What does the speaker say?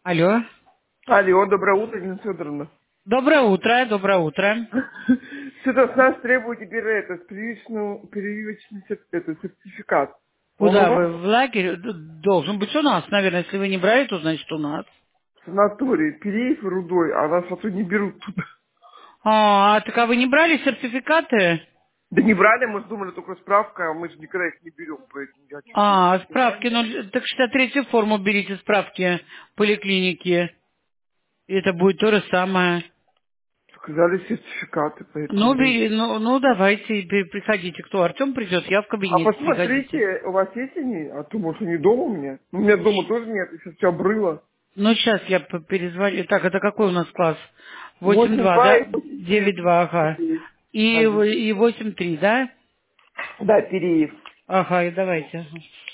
Алло. Алло, доброе утро, Елена Федоровна. Доброе утро, доброе утро. Что-то с нас требует теперь прививочный сертификат. Он у Куда вас вы? В лагерь? Должен быть у нас, наверное. Если вы не брали, то значит у нас. в санатории Переев и Рудой, а нас потом не берут туда. Так а вы не брали сертификаты? Да не брали, мы же думали только справка, а мы же никогда их не берем по этим всяким Справки, ну, так 63-ю форму берите, справки поликлиники. И это будет то же самое. Сказали сертификаты, Ну, поэтому да. давайте, приходите. Кто? Артем придет, я в А кабинете, приходите. посмотрите, у вас есть они? А то, может, они дома у меня? У меня дома тоже нет, сейчас все обрыло. Ну, сейчас я перезвоню. Так, это какой у нас класс? 8-2, 8-2 да? и 8-3. 9-2, ага. И 8-3, да? Да, Переев. Ага, и давайте. Ага.